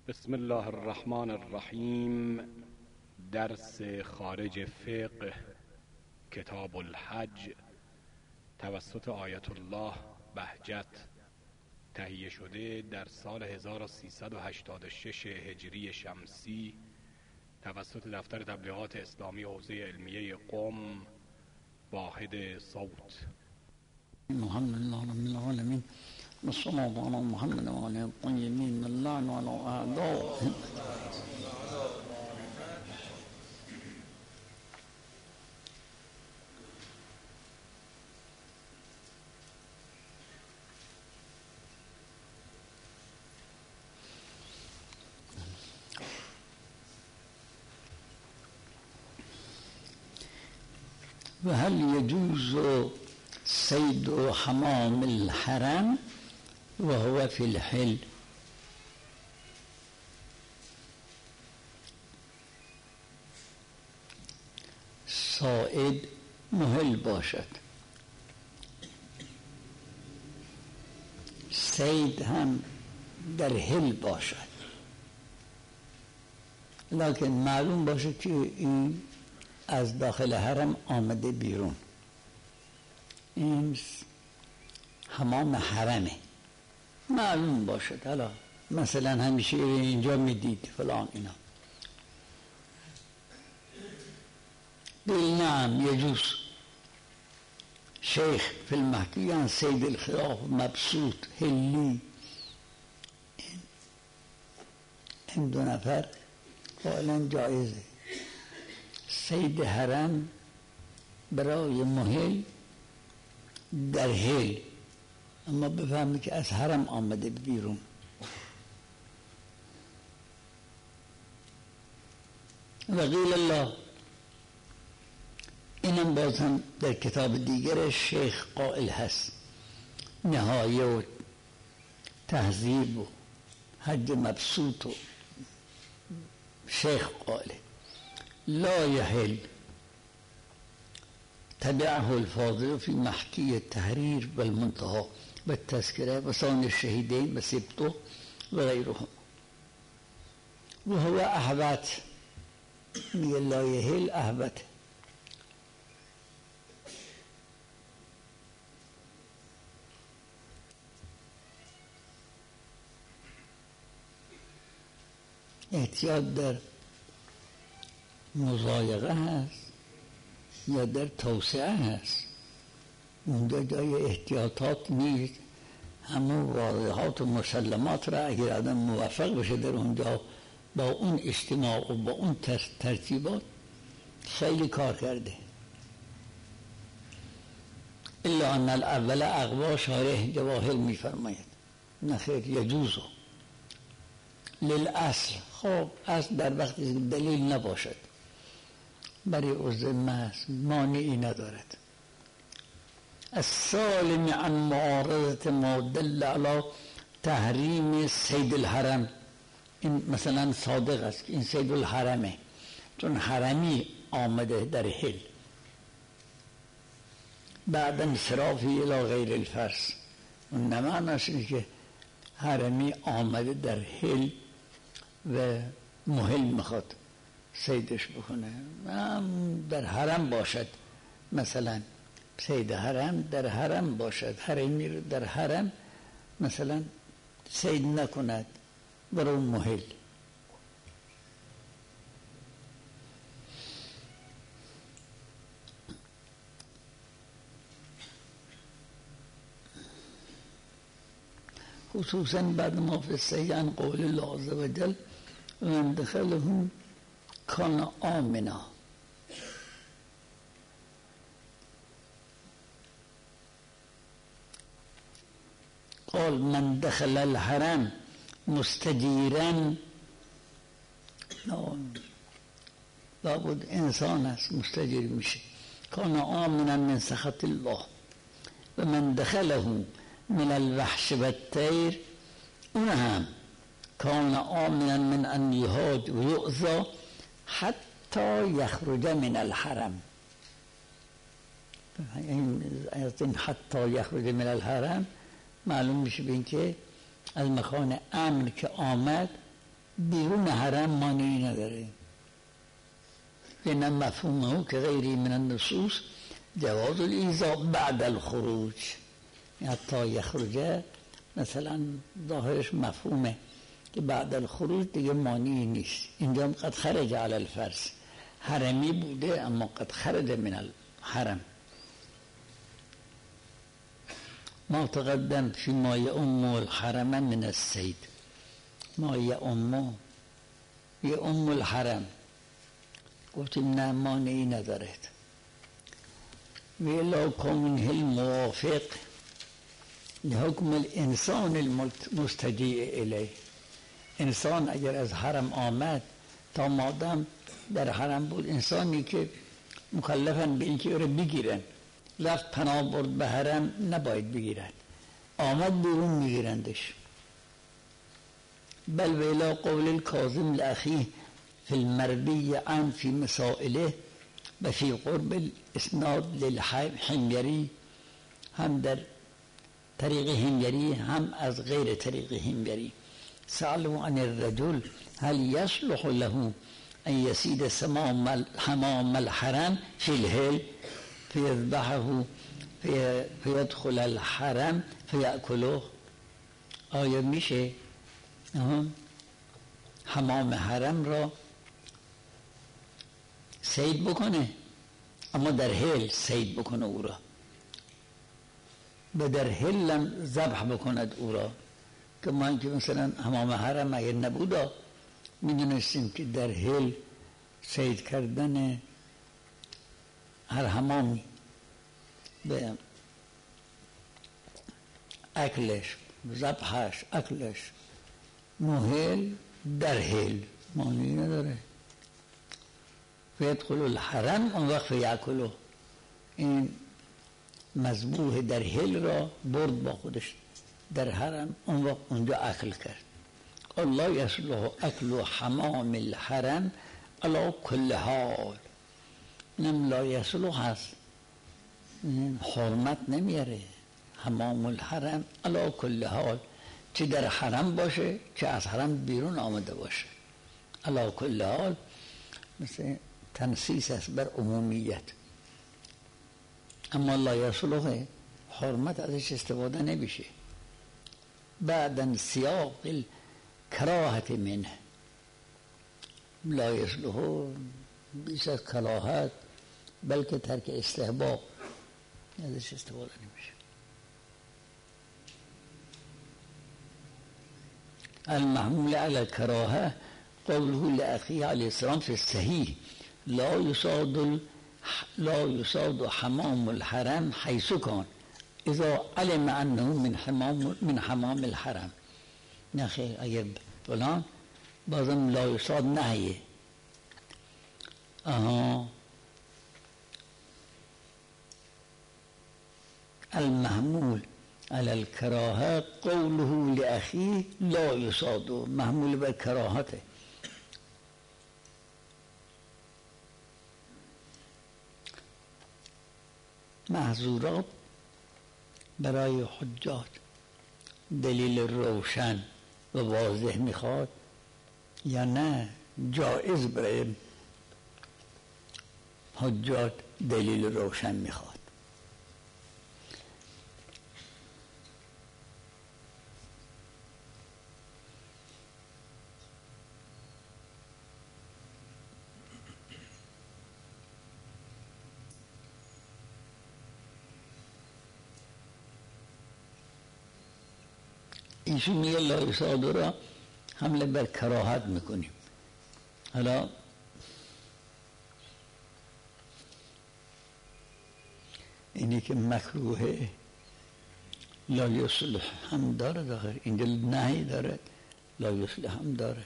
بسم الله الرحمن الرحیم. درس خارج فقه کتاب الحج توسط آیت الله بهجت تهیه شده در سال 1386 هجری شمسی توسط دفتر تبلیغات اسلامی حوزه علمیه قم. واحد صوت. الحمد لله رب العالمين والصلاة على محمد وعلى الطيبين اللعن على أعدائهم. وهل يجوز صيد حمام الحرم وهو في الحل؟ صائد محل باشد، صید هم در حل باشد، لکن معلوم باشد که این از داخل حرم آمده بیرون، این حمام حرمه، معلوم باشد. حالا مثلا همیشه اینجا میدید فلان اینا. قیل نعم يجوز. شیخ فی المحکی عن صید الخلاف مبسوط هلی، این دو نفر قائلا جایزه. صید حرم برای محل در حل، اما بفهمید که از حرم آمده بیرون. و قیل الله، اینم باز هم در کتاب دیگر شیخ قائل هست، نهایه و تهذیب و حج مبسوط و شیخ قائله لا يحل تبعه الفاضل في محكي التحرير والمنتهى والتذكرة وصون الشهيدين وسبطه وغيرهم، وهو أحبت من لا يحل أحبت. احتیاط در مضایقه هست یا در توسعه هست، اونجا جای احتیاطات نیست. همون واضحات و مسلمات را اگر آدم موفق بشه در اونجا با اون اجتماع و با اون ترتیبات خیلی کار کرده. الا ان الاول اقوا شارح جواهر میفرماید نخیر یجوزو للاصل. خب اصل در وقتی دلیل نباشد برای عزم هست، مانعی ندارد. السالم عن معارضة ما دل على تحریم صید الحرم، این مثلا صادق است این صید الحرمه، چون حرمی آمده در حل بعد انصرافی الى غیر الفرس. اون نمعناش اینه که حرمی آمده در حل و محل میخواد صیدش بکنه، در حرم باشد، مثلا صید حرم در حرم باشد، حرمی رو در حرم مثلا صید نکند، برای محل. خصوصا بعد ما فی الصحیح عن قول الله عز وجل من دخله کان آمنا. قال من دخل الحرم مستجیرا، لابد انسان است مستجیر میشه. کان آمنا من سخط الله و من دخله من الوحش و الطیر، اون هم کان آمنا من ان یهاج و یؤذى حتی یخرج من الحرم. این حتی یخرج من الحرم معلوم میشه به این که از مکان امن که آمد بیرون حرم مانعی نداره. این مفهومه که غیری من النصوص جواز الایذاء بعد الخروج، حتی یخرجه مثلا ظاهرش مفهومه که بعد الخروج دیگه مانعی نیست. اینجا قد خرج علی الفرض، حرمی بوده اما قد خرج من الحرم. ما تقدم فی ما یؤم الحرم من الصید، ما یؤم الحرم، گفتیم نه مانعی ندارد. ولا کونه الموافق لحکم الانسان المستجیع الیه. انسان اگر از حرم آمد تا مادم در حرم بود، انسانی که مکلفن به اینکه او را بگیرن، رفت پناه برد به حرم نباید بگیرن، آمد بیرون میگیرندش. بل ولا قول الکاظم لاخیه فی المروی عن فی مسائله و فی قرب الاسناد للحميري، هم در طریق حميري هم از غیر طریق حميري. سألوا عن الرجل هل يصلح له ان يصيد حمام الحرم في الهل فيذبحه فيدخل الحرم فيأكله؟ آیا میشه حمام حرم را صید بکنه، اما در هل صید بکنه او را و در هل ذبح بکند او را؟ که ما اینکه مثلا حمام حرم اگر نبودا میدونستیم که در هل صید کردن هر حمامی به اکلش، ذبحش، اکلش محل در هل معنی نداره. فیدخل الحرم اون وقت یاکلو، این مذبوح در هل را برد با خودش در حرم، اون وقت اونجا اکل کرد. الله یصلح اکل حمام الحرم علی کل حال. نم لا یصلح هست، حرمت نمیاره. حمام الحرم علی کل حال، چه در حرم باشه چه از حرم بیرون آمده باشه، علی کل حال مثل تنصیص است بر عمومیت. اما لا یصلح حرمت ازش استفاده نمیشه. بعدن سیاق الکراهت منه، لا یصلح بیش از کراهت بلکه ترک استحباب ازش استفاده نمیشه. المحمول على الكراهه قوله لأخيه عليه السلام في الصحيح لا يصاد حمام الحرم حيث كان اذا علم انه من حمام الحرم. نه خیر، اگر فلان بازم لا يصاد نهیه. المحمول على الكراهه قوله لأخيه لا يصاد، محمول بر کراهته. محظورات برای حجاج دلیل روشن و واضح میخواد یا نه جایز برای حجاج دلیل روشن میخواد؟ ایشون میگه لا یصاد را حمله بر کراهت میکنیم. حالا اینی که مکروه لا یصلح هم دارد، آخر اینجا نهی دارد، لا یصلح هم دارد.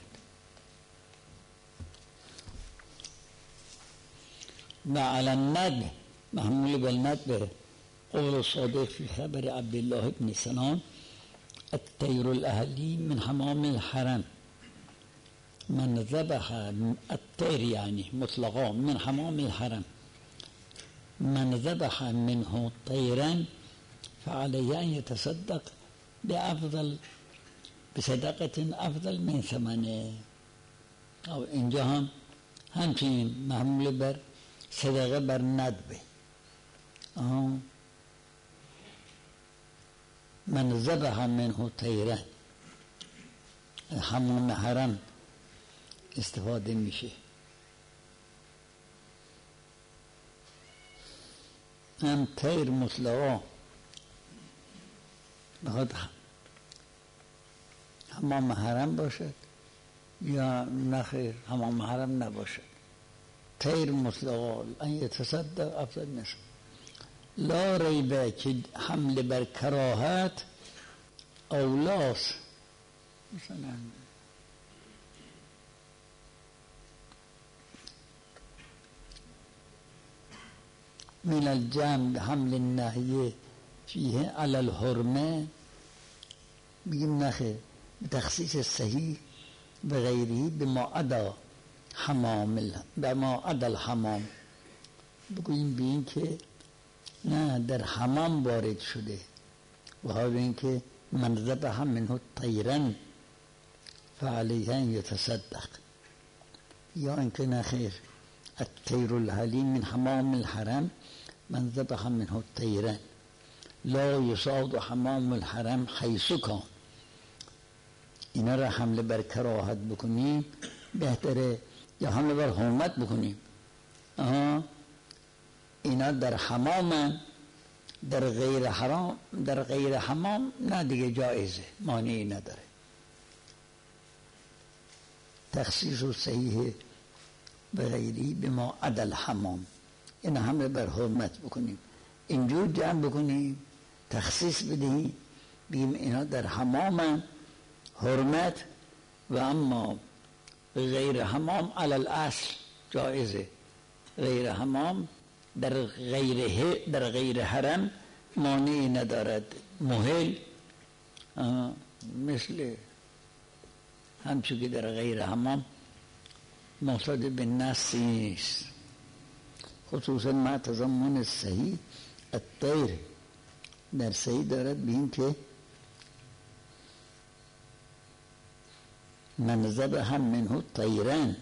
و علی الندب محمول بالندب قول صادق فی خبر عبدالله ابن سنان الطیر الاهلی من حمام الحرم من ذبح الطیر یعنی مطلقا من حمام الحرم من ذبح منه طیرا فعليه ان يتصدق بصدقة افضل من ثمنه. اینجا هم همچنین محمول بر صدقه بر ندبه. من ذبح منه طیرا، همون حرم استفاده میشه. هم طیر مطلقا بخواد حمام حرم باشد یا نخیر حمام حرم نباشد، طیر مطلقا ان یتصدق افضل نشد. لا ریبه که حمل بر کراهت اولاس، مثلا من الجمع حمل النهی فیه علی الحرمه، بگیم نخیر بتخصیص صحیح به غیری بما عدا الحمام، بگوییم به این که نه در حمام وارد شده و حال این که من ذبح منه طیرا فعلیه ان یتصدق، یا اینکه نخیر الطیر الحلیم من حمام الحرم من ذبح منه طیرا لا یصاد حمام الحرم حیث کان. اینا را حمله بر کراهت بکنیم بهتره یا حمله بر حرمت بکنیم؟ اینا در حمام، در غیر حرام، در غیر حمام نه دیگه جایزه، مانعی نداره. تخصیص و صحیح به غیری به ما عدل حمام، این حمله بر حرمت بکنیم، اینجور جمع بکنیم، تخصیص بدهیم، بگیم اینا در حمام حرمت و اما غیر حمام علی الاصل جایزه. غیر حمام در غیر حرم مانعی ندارد، محل مثل همچون که در غیر حمام محتاج به نص نیست. خصوصا ما تضمن صحیح الطیر در صحیح دارد به این که من ذبح منه طیرا،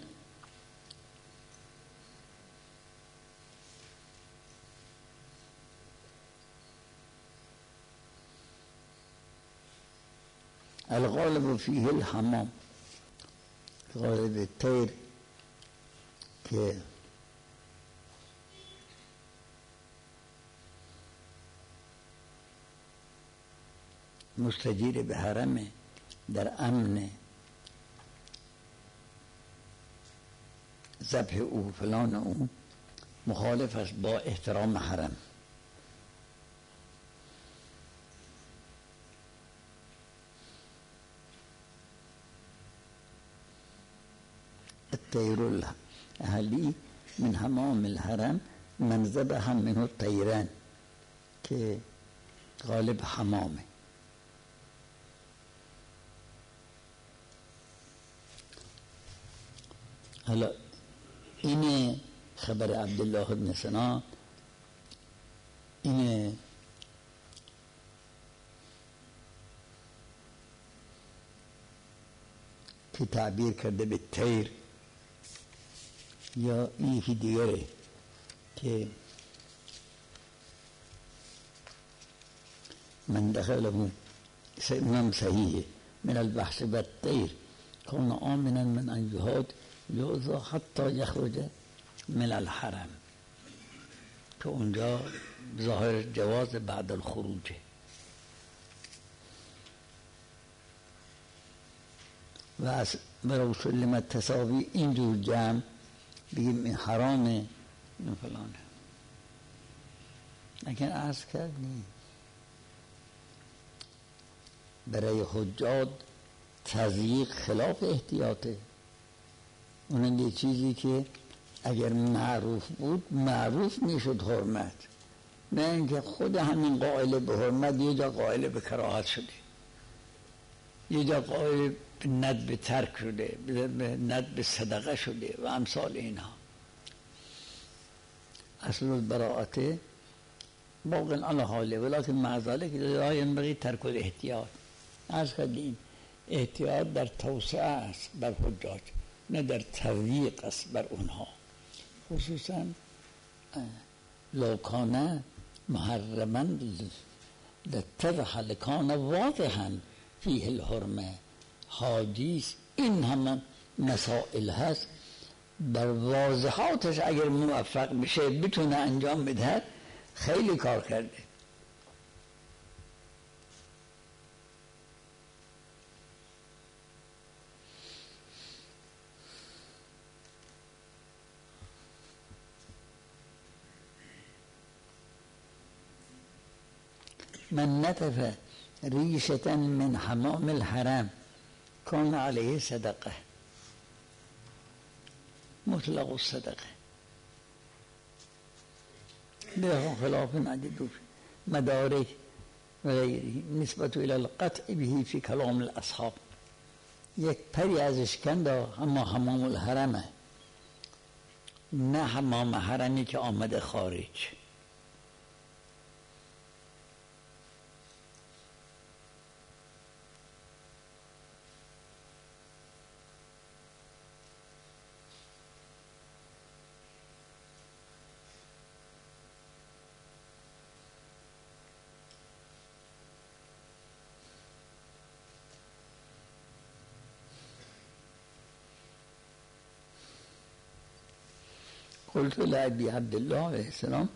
الغالب فیه الحمام، غالب طیر که مستجیر به حرم در امن ذبح او فلان او مخالف است با احترام حرم. الطیر الاهلی من حمام الحرم من ذبح منه طیران که غالب حمامه. حالا این خبر عبدالله بن سنان، این که تعبیر کرده به طیر، یا یکی دیگره که من دخله اونم صحیحه من البحث بالطیر کان آمنا من ان یهاد یوضا حتی یخرج من الحرم، که اونجا ظاهر جواز بعد الخروج. و از برای سلم تساوی اینجور جمع بگیم این حرامه این فلانه. لیکن عرض کردیم برای حجاج تضییق خلاف احتیاطه. اونم یه چیزی که اگر معروف بود معروف میشد حرمت، نه اینکه خود همین قائل به حرمت یه جا قائل به کراهت شده، یه جا قائل به ندب ترک شده، به ندب صدقه شده و امثال اینها. اصل البراءت باقی علی حاله ولکن مع ذلک لا ینبغی ترک الاحتیاط. عرض کردیم احتیاط در توسعه است بر حجاج، نه در تضییق است بر اونها. خصوصا لوکانه محرما لتضح لکان واضحا فیه الحرمه. حادیث این همه مسائل هست، در واضحاتش اگر موفق بشه بتونه انجام بده خیلی کار کرده. من نتف ریشة من حمام الحرم کان علیه صدقه، مطلق الصدقه به خلاف عدد مدارک و غیره نسبت الى القطع به فی کلام الاصحاب. یک پری ازش کند اما حمام الحرمه، نه حمام حرمی که آمده خارج. قلت لأبي عبد الله عليه السلام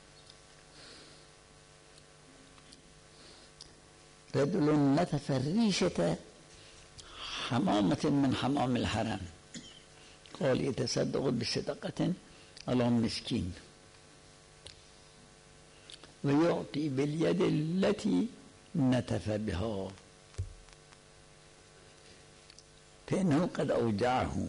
رجل نتف ريشة حمامة من حمام الحرم قال يتصدق بصدقة على مسكين ويعطي باليد التي نتف بها فإنه قد أوجعه.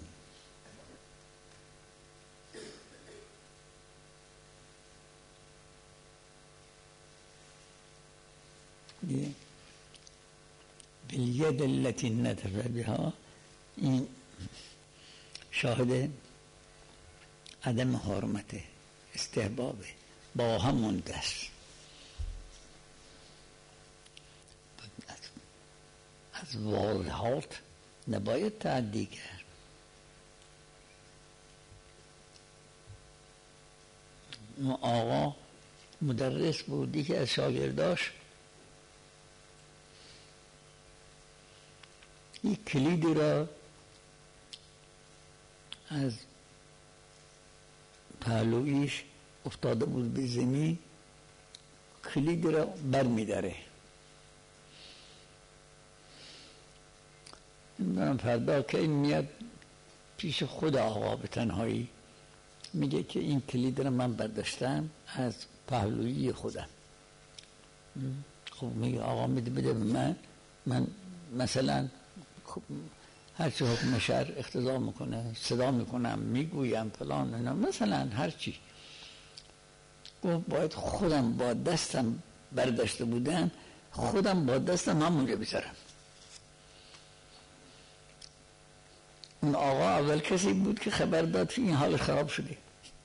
باليد التي نتف بها این شاهد عدم حرمت استحباب با همون دست. از واضحات نباید تعدی کرد. آقا مدرس بودی که از شاگرداش یک کلیدی را از پهلویش افتاده بود به زمین، کلیدی را بر می داره. من فردا که این میاد پیش خود آقا به تنهایی میگه که این کلید را من برداشتم از پهلویی خودم. خب میگه آقا میده بده به من مثلا هرچی حکم شرع اقتضا میکنه صدا میکنم میگویم فلان اینا مثلا هرچی. گفت باید خودم با دستم برداشته بودم، خودم با دستم همونجا بذارم. اون آقا اول کسی بود که خبر داد که این حال خراب شده.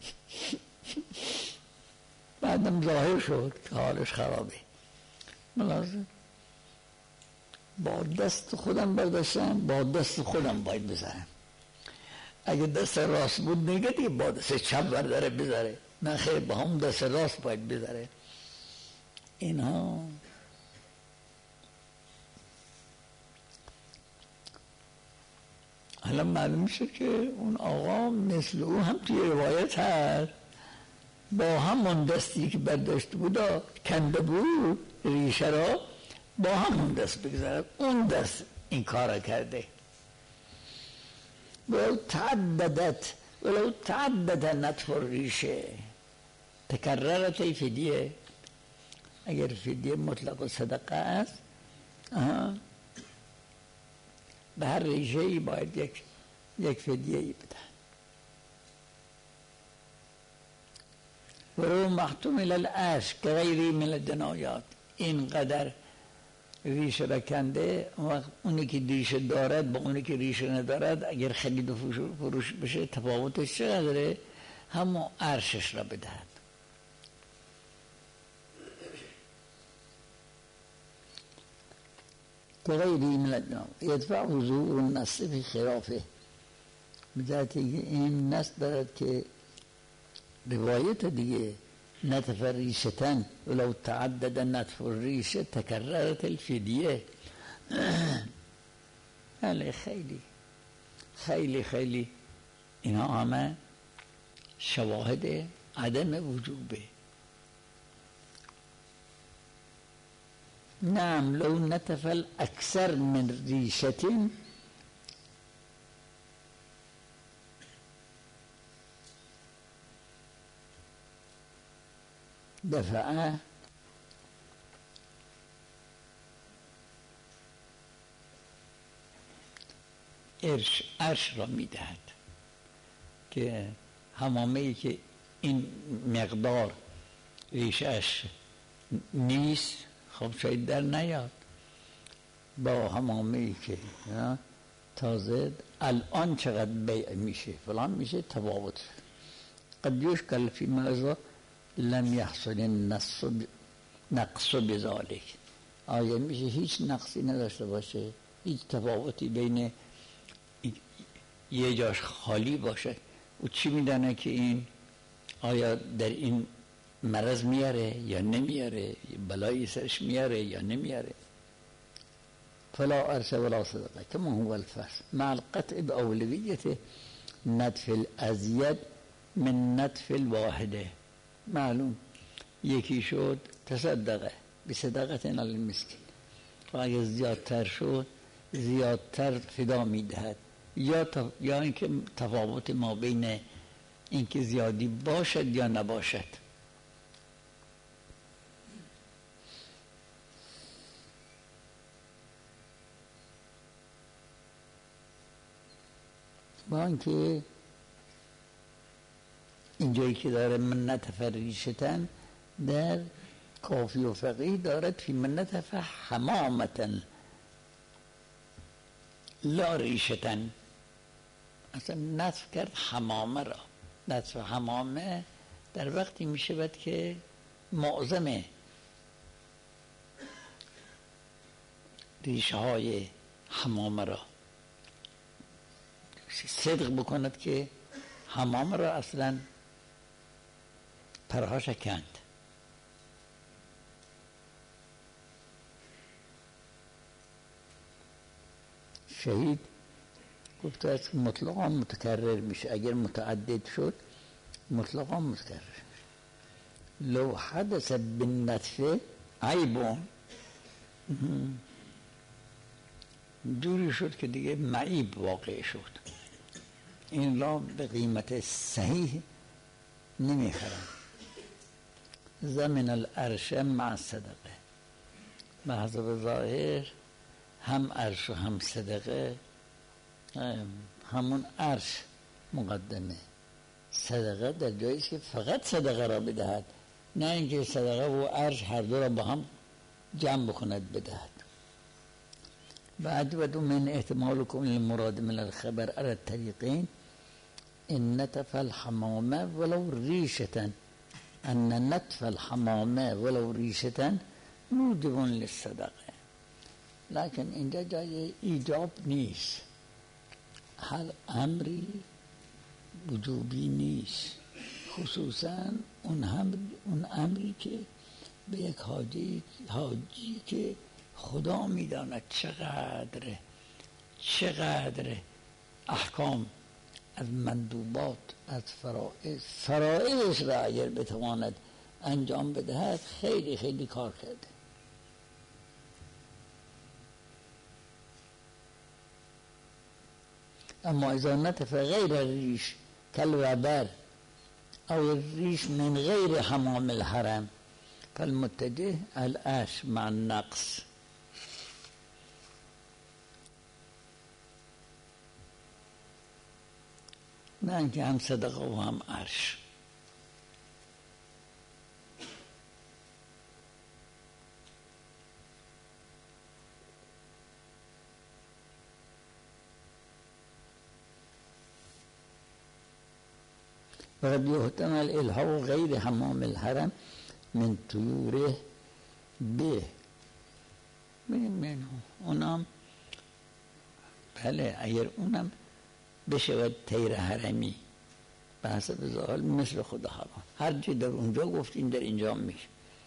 بعدم ظاهر شد که حالش خرابه. ملازم با دست خودم برداشتم، با دست خودم باید بذارم. اگه دست راست بود نگه دیگه با دست چپ برداره بذاره، نه خیر با هم دست راست باید بذاره. اینها حالا معلوم شد که اون آقا مثل او هم توی روایت هست با همون دستی که برداشت بود کنده بود ریشه را با همون دست بگذارد، اون دست این کار کرده. ولو تعدد نتف الریشه تکررت فدیه. اگر فدیه مطلق و صدقه است به هر ریشه‌ای باید یک فدیه‌ای بدن. ولو محتوم الی العشق غیری من الجنایات. اینقدر ریشه را کنده، اونی که ریشه دارد با اونی که ریشه ندارد اگر خرید و فروش بشه تفاوتش چقدره؟ همون عرشش را بدهد. غیری من الجنایات یدفع حضور النص فی خلافه. بذاتی این نص دارد که روایت دیگه نتف ریشتن ولو تعدد نتف الریشه تکررت الفدیه. خیلی خیلی خیلی اینا همه شواهد عدم وجوبه. نعم لو نتف الاکثر من ریشتین دفعه عرش را میدهد که حمامه‌ای که این مقدار ریشش نیست خب شاید در نیاد، با حمامه‌ای که تازه الان چقدر بیع میشه فلان میشه تفاوت. قد یشکل فی موضوع لم یحصل نقص بذالک، آیا میشه هیچ نقصی نداشته باشه، هیچ تفاوتی بین یه جاش خالی باشه و چی میدانه که این آیا در این مرض میاره یا نمیاره، بلایی سرش میاره یا نمیاره. فلا عرش ولا صدقه كما هو الفرض مع القطع بأولویت نتف الازید من نتف الواحده. معلوم یکی شد تصدقه بصدقه علی المسکین و اگر زیادتر شد زیادتر فدا میدهد، یا اینکه تفاوت ما بین اینکه زیادی باشد یا نباشد. با اینکه اینجایی که داره من نتف ریشتن در کافی و فقیه دارد فی من نتف حمامتن لا ریشتن، اصلا نتف کرد حمامه را. نتف حمامه در وقتی می شود که معظم ریشه های حمامه را صدق بکند که حمامه را اصلا پرهاش کند. شهید گفته است مطلقا متکرر میشه، اگر متعدد شد مطلقا متکرر میشه. لو حدث بالنتف عیبون، جوری شد که دیگه معیب واقع شد، این را به قیمت صحیح نمیخرم. زمن العرش مع صدقه، به حسب ظاهر هم عرش و هم صدقه، همون عرش مقدمه، صدقه در جایی که فقط صدقه را بدهد، نه اینکه صدقه و عرش هر دو را با هم جمع بکند بدهد. بعد و من احتمالكم المراد من الخبر على الطريقين ان نتف الحمامه ولو ریشة، ان نتف الحمامه ولو ریشة موجب للصدقه. لكن اینجا جای ایجاب نیست، هر امری وجوبی نیست، خصوصا اون امری که به یک حاجی که خدا میداند چقدر احکام از مندوبات از فرائضش را اگر بتواند انجام بدهد خیلی خیلی کار کرده. اما اذا نتف غیر الریش کالوبر او الریش من غیر حمام الحرم فالمتجه العرش مع النقص. نه اینکه هم صدقه و هم عرش. وقد يحتمل الحاق غیر حمام الحرم من طیوره به اونم بله، اگر اونم بشود طیر حرمی به حسب ظاهر مثل خود هوا. هر چی در اونجا گفتین در اینجا میشه.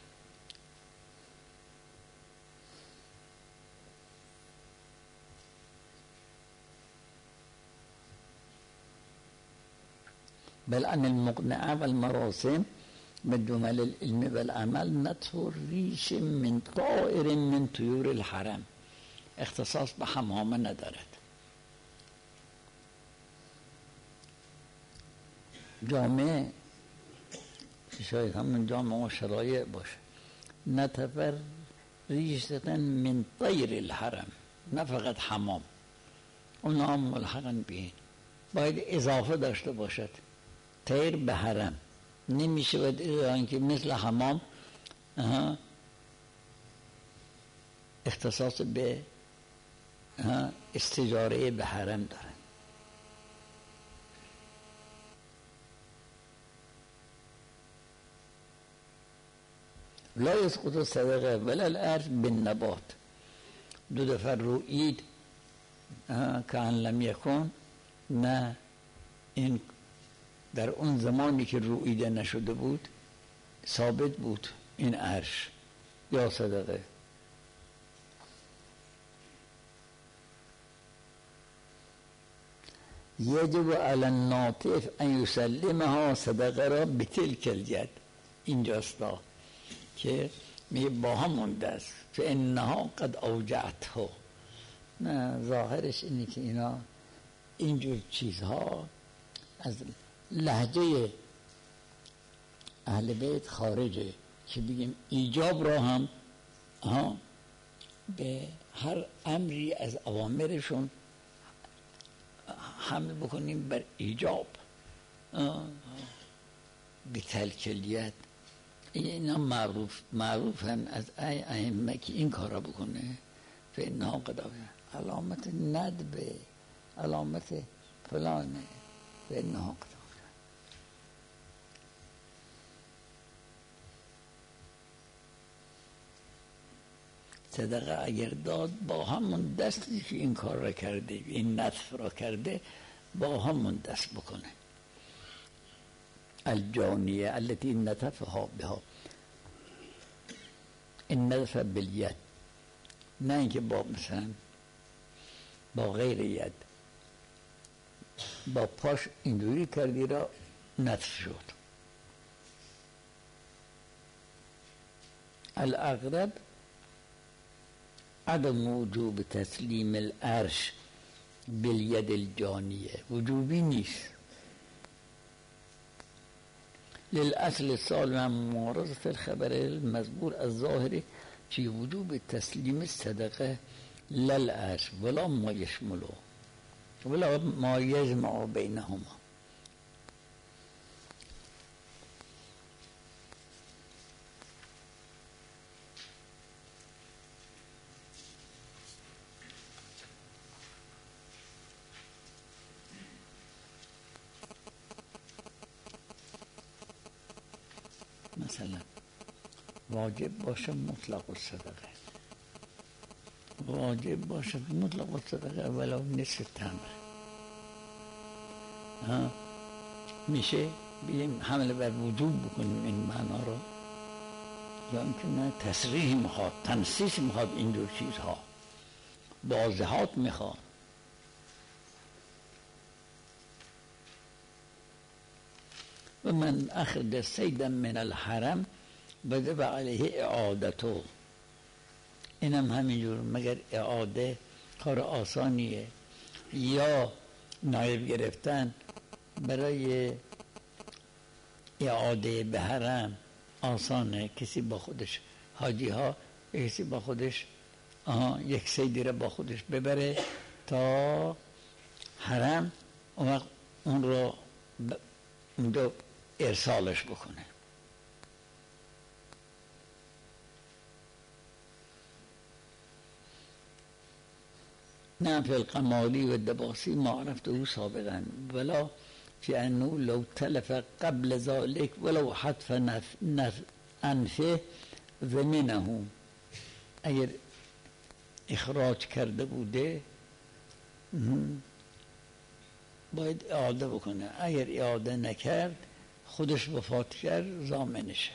بل ان المقنع والمراسم من جمل العلم والعمل نطف ریش من طائر من طیور الحرم. اختصاص به حمامه ندارد. جامعه شاید همون جامعه و شرایع باشه. نطف ریشتن من طیر الحرم، نه فقط حمام، اونا هم ملحقا بین باید اضافه داشته باشد. طیر به حرم نمیشه باید که مثل حمام اختصاص به استجاره به حرم دارن. لا یسقط صدقه ولا الارث بالنبات. دو دفعه رویید که ان لم یکن، نه این در اون زمانی که روییده نشده بود ثابت بود این عرش یا صدقه. یجب علی الناطف ان یسلمها صدقه را بتلک الید. اینجاست که می با همون دست فانها قد اوجعته. نه ظاهرش اینه که اینا اینجور چیزها از لهجه اهل بیت خارجه که بگیم ایجاب را هم به هر امری از اوامرشون حمل بکنیم بر ایجاب به تلکلیت. اینا معروف هم از ائمه که این کارا بکنه فانها قد علامت ندبه، علامت فلانه فانها قد. صدقه اگر داد با همون دستی که این کار را کرده، این نطف را کرده، با همون دست بکنه. الجانیه التي نطفها بها، این نطف بالید، نه اینکه با مثلا با غیر ید، با پاش اینجوری کردی را نطف شد. الاغرب عدم وجوب تسلیم العرش بالید الجانیه، وجوبی نیست. للاصل السالم معارضة الخبر المذکور الظاهر فی وجوب تسلیم الصدقه للعرش ولا ما یشمله ولا ما یجمع بینهما. مثلا واجب باشه مطلق الصدقه، واجب باشه مطلق الصدقه ولو نصف تمر، میشه بیم حمل بر وجوب بکنیم این معنا رو، یا اینکه نه تصریح میخواد، تنصیص میخواد، این دو چیزها واضحات میخواد. و من اخرج صیدا من الحرم وجب علیه اعادته. اینم همینجور، مگر اعاده کار آسانیه یا نایب گرفتن برای اعاده به حرم آسانه؟ کسی با خودش، حاجی ها کسی با خودش یک صیدی را با خودش ببره تا حرم، اون وقت اون رو اونجا ارسالش بکنه. نه فی القمالی و دباسی معرفت او سابقا ولا فی انه لو تلف قبل ذلك ولو حتف انفه ضمنه. اگر اخراج کرده بوده باید اعاده بکنه. اگر اعاده نکرد خودش وفات کرد ضامنشه.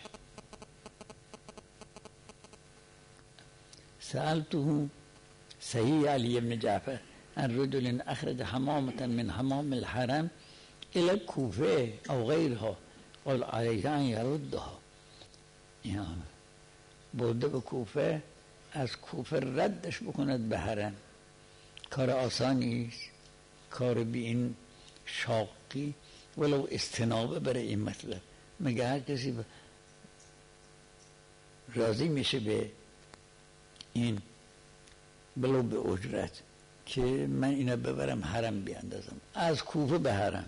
سألته صحیح علی بن جعفر عن رجل اخرج حمامة من حمام الحرم الى الكوفه او غیرها قال علیه ان یردها. برده به کوفه، از کوفه ردش بکند به حرم. کار آسانی است، کار بی این شاقی، ولو استنابه برای این مطلب. مگه هر کسی راضی میشه به این بلو به اجرت که من اینا ببرم حرم بیاندازم؟ از کوفه به حرم.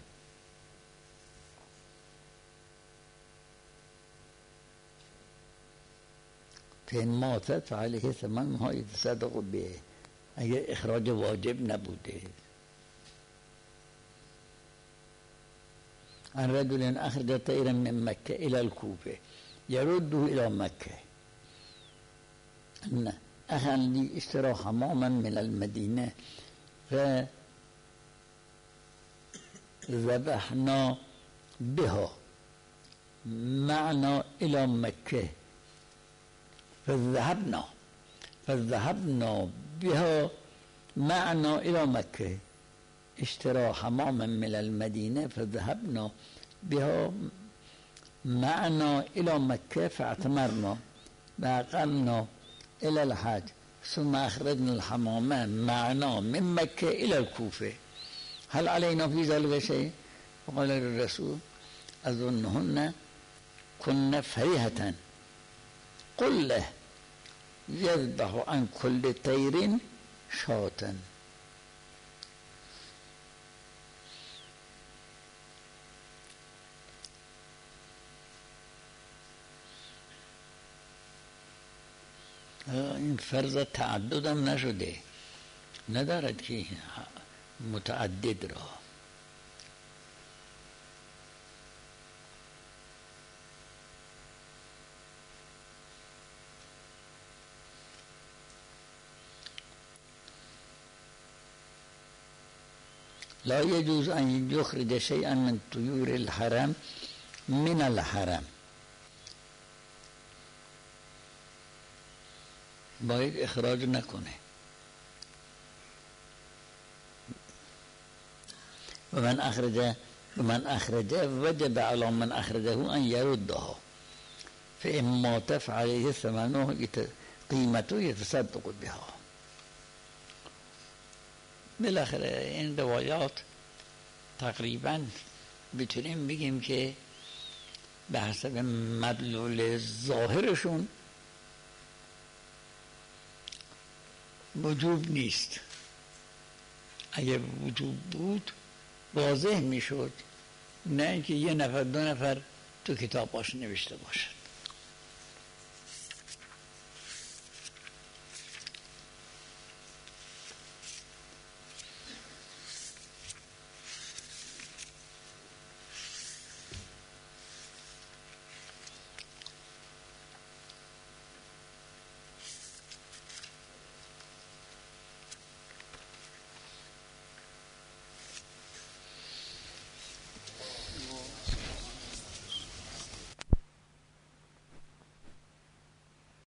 فین ماتت فعلیه ثمنها یتصدق به، اگر اخراج واجب نبوده. عن رجل اخرج طیرا من مکه الى الكوفه يرده الى مکه ان اخا لی اشترى حماما من المدینه فذبحنا بها معنا الى مکه فذهبنا بها معنا الى مکه. اشترى حماما من المدینه فذهبنا بها معنا الى مکه فاعتمرنا واقمنا الى الحج ثم اخرجنا الحمامه معنا من مکه الى الكوفه هل علينا في ذلك شيء؟ وقال الرسول اظنهن كن فرحة قل له يذبح عن كل طير شاة. این فرض تعدد هم نشده، ندارد که متعدد را. لا يجوز أن يخرج شيئا من طيور الحرم من الحرم. باید اخراج نکنه. و من اخرجه وجب على من اخرجه ان يردها فإن مات فعليه ثمنه قیمته يتصدق بها. بالاخره این روایات تقریبا بتونیم بگیم که به حسب مدلول ظاهرشون وجوب نیست. اگر وجوب بود واضح میشد، نه اینکه یه نفر دو نفر تو کتاباش نوشته باشد.